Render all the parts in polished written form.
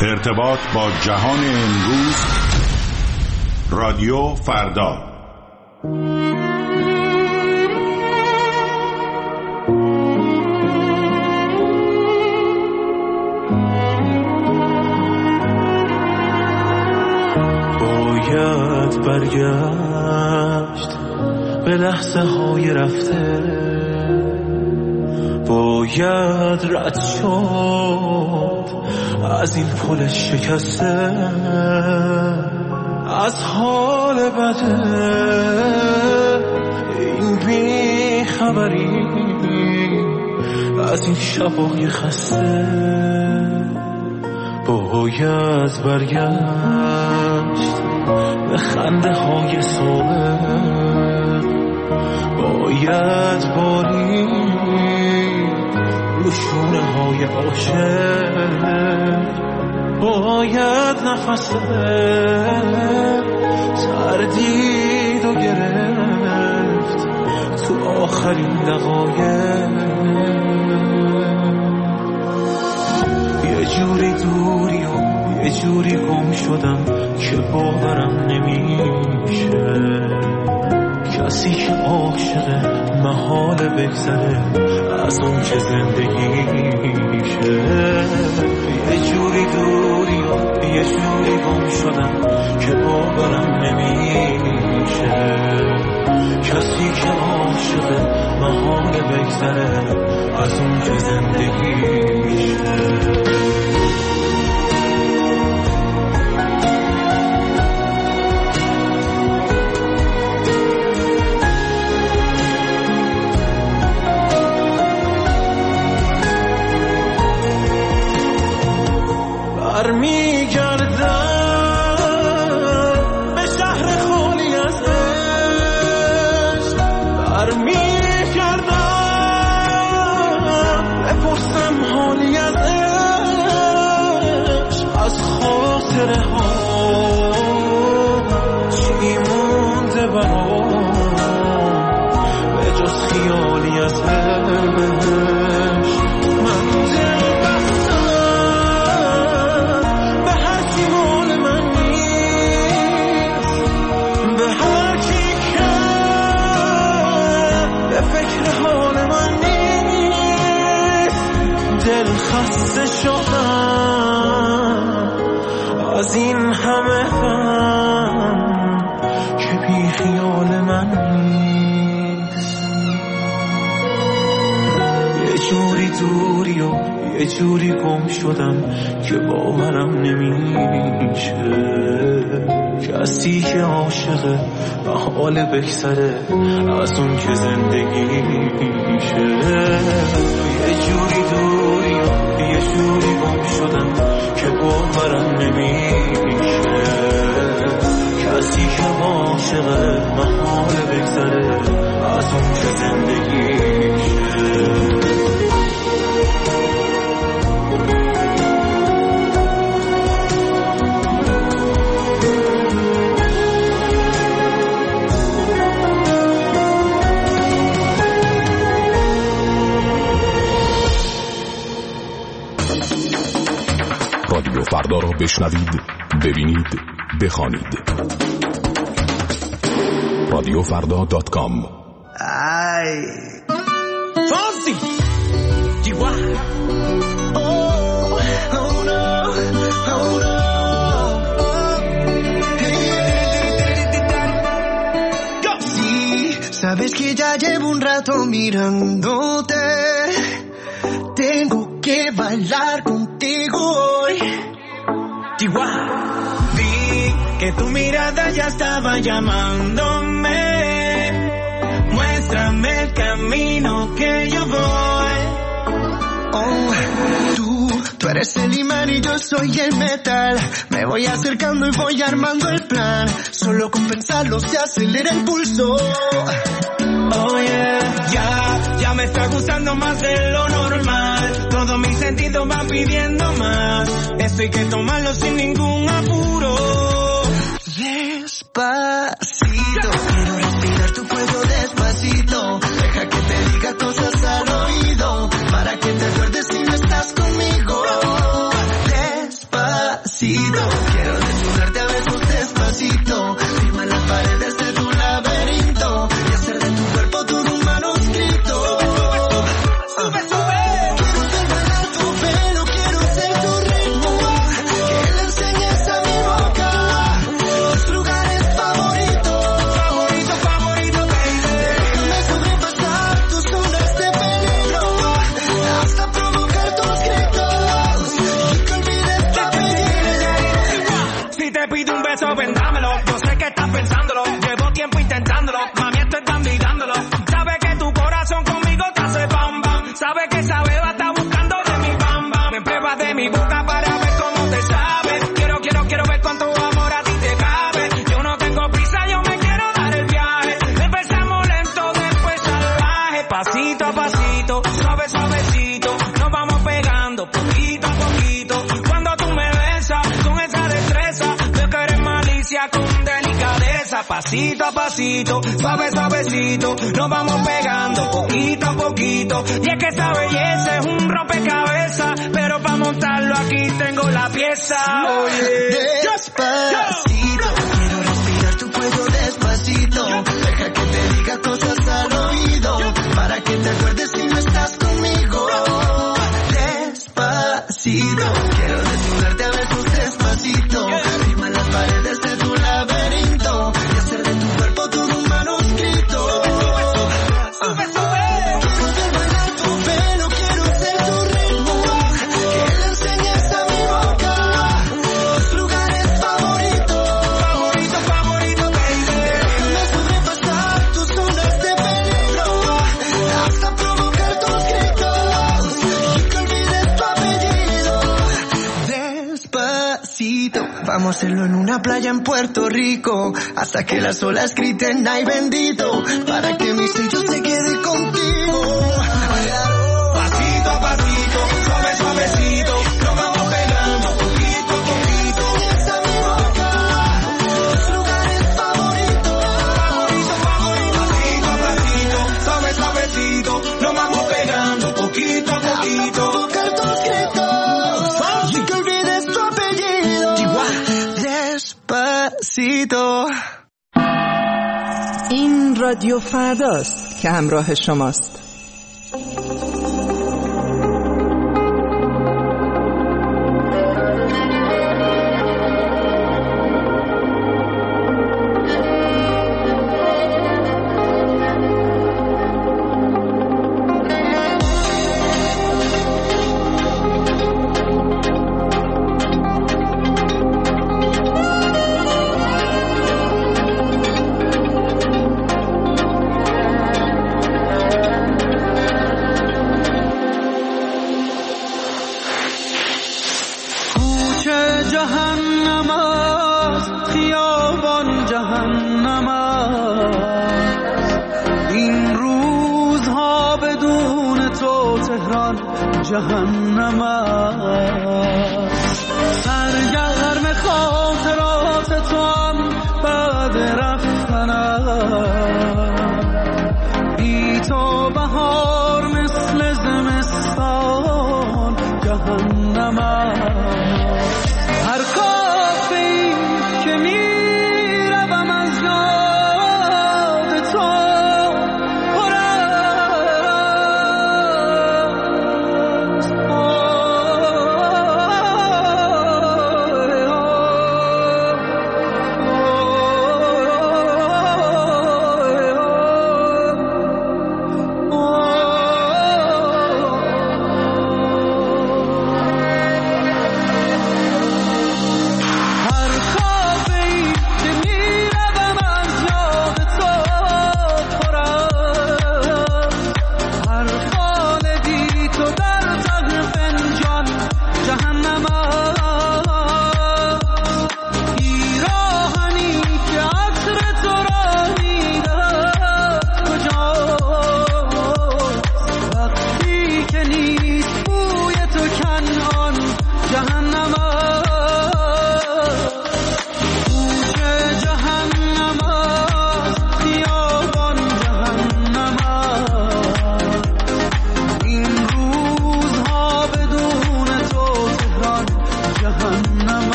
ارتباط با جهان امروز. رادیو فردا. باید برگشت به لحظه های رفته، باید رد شد از این پل شکسته، از حال بده این بیخبری، از این شبای خسته. باید برگشت به خنده های صبح، باید بارید رو شونه های عاشق، باید نفس تردید و گرفت تو آخرین دقایق. یه جوری دوری و یه جوری گم شدم که باورم نمیشه، کسی که عاشق محال بگذره از اون که زندگیشه. یه جوری دوری و یه جوری گم شدم که باورم نمیشه، کسی که عاشق محال بگذره از اون که زندگیشه. از این همه غم که بی خیال من نیست. یه جوری دوری و یه جوری گم شدم که باورم نمیشه، کسی که عاشقه و حال بگذره از اون که زندگیشه. یه جوری دوری و یه جوری گم شدم که باورم نمیشه، کسی که عاشقه محال بگذره از اون که زندگیشه. رادیو فردا را بشنوید، ببینید، بخوانید. radioffarda.com. Ay, Fonsi, Chihuahua. Oh, oh no, oh no. Go. Sí, sabes que ya llevo un rato mirándote. Tengo que bailar contigo hoy. Chihuahua. Vi que tu mirada ya estaba llamándome. Muéstrame el camino que yo voy. Oh, tú eres el imán y yo soy el metal. Me voy acercando y voy armando el plan. Solo con pensarlo se acelera el pulso. Oh yeah, ya me está gustando más de lo normal. Todos mis sentidos van pidiendo más. Esto hay que tomarlo sin ningún apuro. Despacito, quiero respirar tu cuello despacito. Deja que te diga cosas al oído, para que te acuerdes si no estás conmigo. Despacito. despacito. Quiero desnudarte a besos despacito. Firma las paredes de tu laberinto y hacer de tu cuerpo todo un manuscrito. Sube, sube. Quiero ver bailar tu pelo, quiero ser tu ritmo. Que le enseñes a mi boca tus lugares favoritos. Favorito, favorito, baby. Déjame sobrepasar tus zonas de peligro hasta provocar tus gritos y que olvides tu apellido. Si te pido un beso, vendámelo. Yo sé que estás pensándolo. Llevo tiempo intentándolo. Mami, estoy dando y dándolo. Sabe que tu corazón conmigo te hace bam bam. Sabe que esa beba está buscando de mi bam bam. Me pruebas de mi boca para ver cómo te sabe. Quiero ver cuánto amor a ti te cabe. Yo no tengo prisa, yo me quiero dar el viaje. Empezamos lento, después salvaje. Pasito a pasito, suave suavecito. Nos vamos pegando poquito a poquito. Cuando tú me besas con esa destreza, veo que eres malicia con delicadeza. Pasito a pasito, suave suavecito. Nos vamos pegando poquito a poquito. Y es que esa belleza es un rompecabezas, pero para montarlo aquí tengo la pieza. Oye, Despacito, quiero respirar tu cuello despacito. Deja que te diga cosas al oído para que te acuerdes si no estás conmigo. Despacito, quiero desnudarte a besos despacito. Firma las paredes de tu laberinto y hacer de tu cuerpo todo un manuscrito. Sube, sube. Quiero ver bailar tu pelo, quiero ser tu ritmo. Que le enseñes a mi boca tus lugares favoritos. favorito, favorito, baby. Déjame sobrepasar tus zonas de peligro hasta provocar tus gritos y que olvides tu apellido. Despacito, vamos a hacerlo en una playa en Puerto Rico hasta que las olas griten ay bendito para que mi sello se quede contigo. Pasito a pasito, suave suavecito. Nos vamos pegando poquito a poquito. Enseñas a mi boca tus lugares favoritos. Favorito, favorito. Pasito a pasito, suave suavecito. Nos vamos pegando poquito a poquito. Provocar tus gritos y que olvides tu apellido. Despacito. این رادیو فرداست که همراه شماست. جهنم است خیابان جهنم است این روزها بدون تو تهران جهنم است سرگرم خاطرات تو هم بعد رفتنم بی تو بهار مثل زمستان جهنم است هر کافی که میروم از یاد تو پر است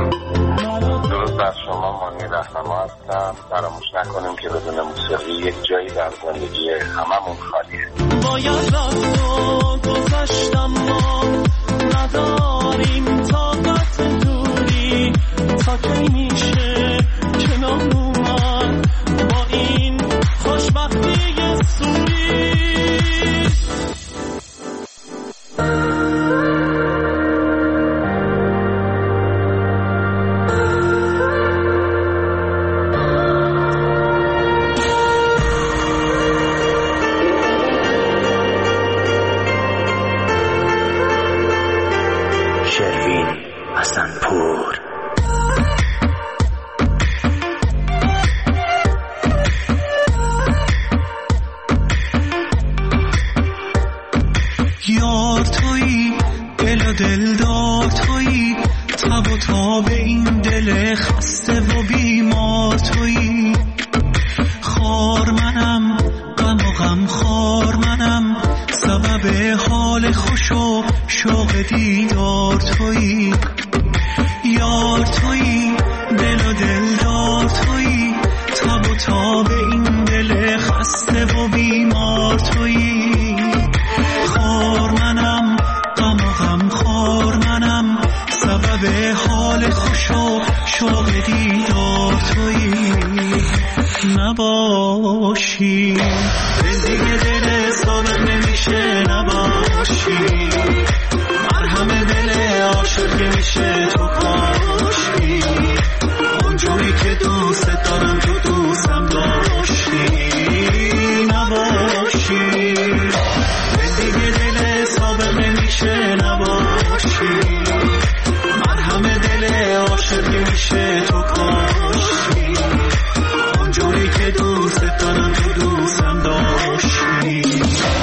درود بر شما، مانی رهنما هستم. فراموش نکنیم که بدون موسیقی یک جایی در زندگی هممون خالیه. باید رفت و گذشتم، ما نداریم طاقت دوری، تا کی میشه کنار اومد با این خوشبختی سوری. یار تویی، دل و دلدار تویی، تب و تاب این دل خسته و بیمار تویی. خار منم، غم و غم خار منم، سبب حال خوش و شوق دیدار تویی. یار تویی، دل و دلدار تویی، تب و تاب این دل خسته و بیمار تویی. خار منم، غم و غم خار منم، سبب حال خوش و شوق دیدار تویی. نباشی دل دیگه دل ثابت نمیشه، نباشی مرهم دل عاشق که میشه تو کاشی. اونجوری که دوست دارم تو دوستم داشتی. نباشی دل دیگه دل ثابت نمیشه، نباشی مرهم دل عاشق که میشه تو کاشی. اونجوری که دوست دارم تو دوستم داشتی.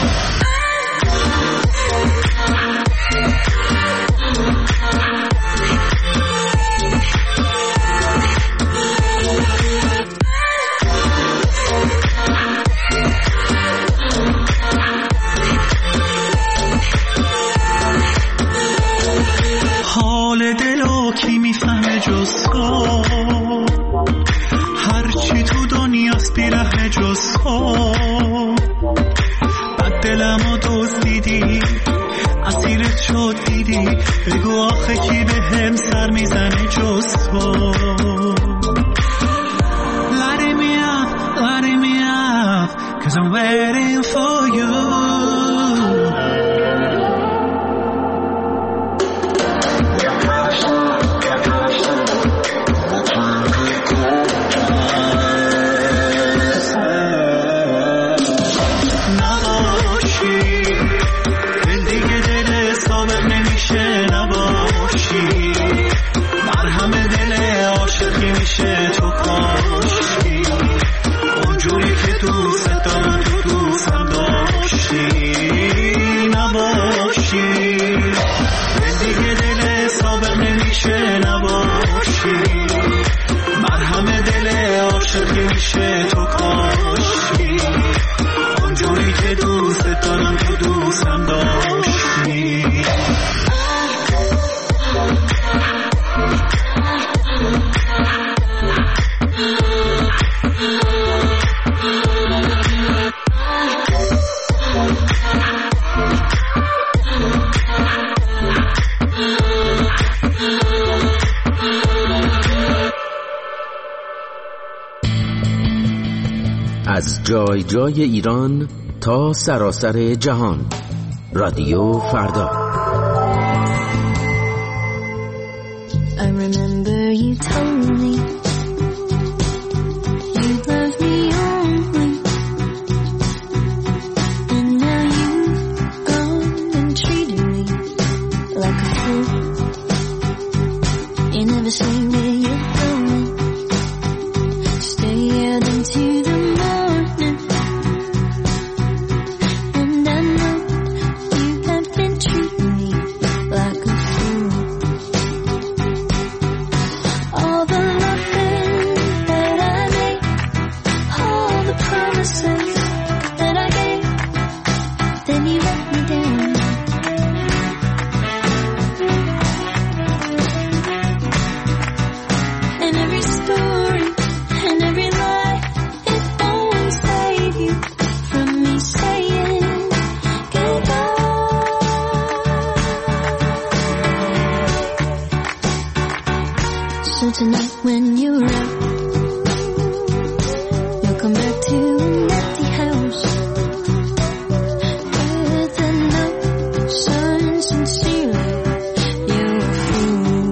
حال دلو کی میفهمه جز تو، هرچی تو دنیاست بیره جز تو. بد دلمو دزدیدی، اسیرت شد دیدی، بگو آخه کی به هم سر میزنه جز تو. Lighting me up, 'cause I'm waiting for you. تو کاشی اونجوری که دوست دارم تو دوستم داشتی. نباشی دل دیگه دل ثابت نمیشه، نباشی مرهم دل عاشق که میشه تو کاشی. اونجوری که دوست دارم تو دوستم داشتی. از جای جای ایران تا سراسر جهان، رادیو فردا. I remember you told me you love me only, and now you've gone and treated me like a fool. You never say where you're going, stay out into the morning, and I know you have been treating me like a fool. All the loving that I made, all the promises that I gave, then you let me down. every story and every lie, it won't save you from me saying goodbye. So tonight when you're out, you'll come back to an empty house with a note signed sincerely, you fool.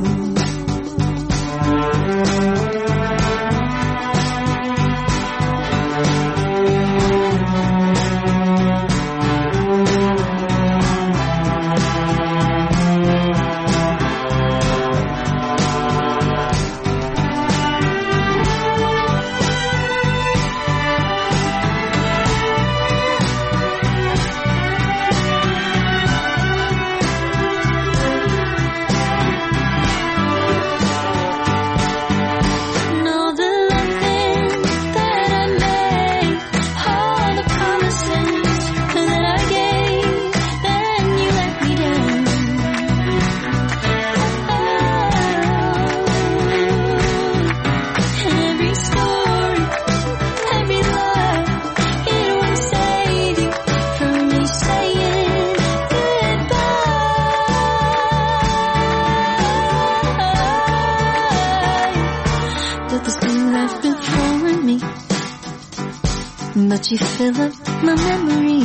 But you fill up my memory,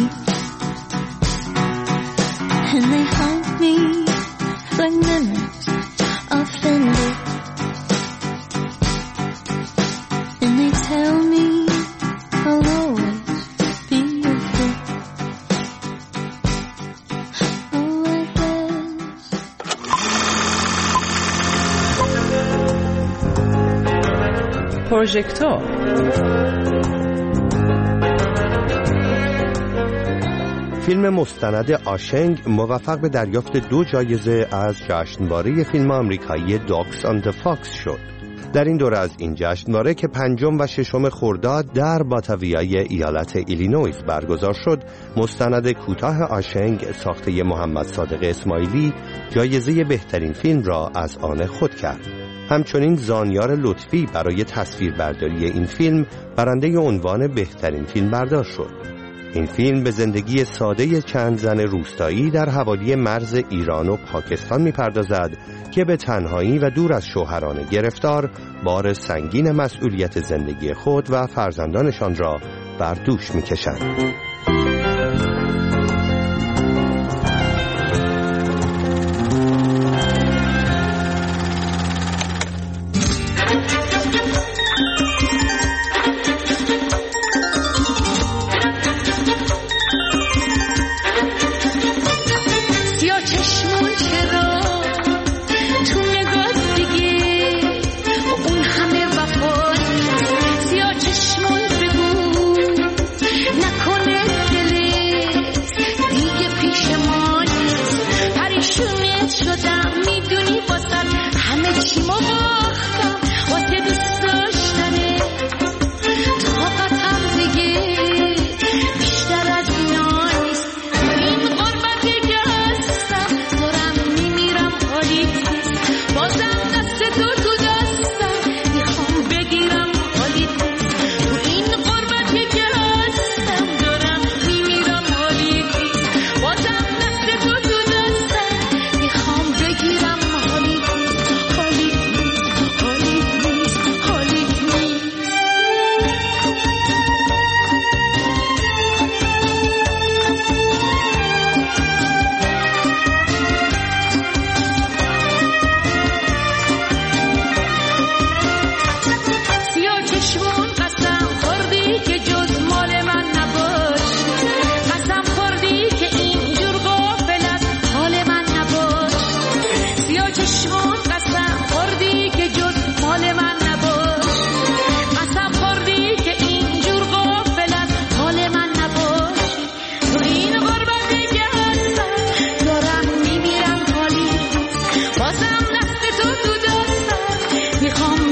and they haunt me like memories offended, and they tell me I'll always be your fool. Oh, I guess. پروژکتور فیلم مستند آشنگ موفق به دریافت 2 جایزه از جشنواره فیلم آمریکایی داگز آن د فاکس شد. در این دوره از این جشنواره که 5 و 6 خرداد در باتاویای ایالت ایلینویز برگزار شد، مستند کوتاه آشنگ ساخته محمد صادق اسماعیلی جایزه بهترین فیلم را از آن خود کرد. همچنین زانیار لطفی برای تصویربرداری این فیلم برنده عنوان بهترین فیلمبردار شد. این فیلم به زندگی ساده چند زن روستایی در حوالی مرز ایران و پاکستان می‌پردازد که به تنهایی و دور از شوهران گرفتار بار سنگین مسئولیت زندگی خود و فرزندانشان را بر دوش می‌کشند. بازم دست تو دستم میخوام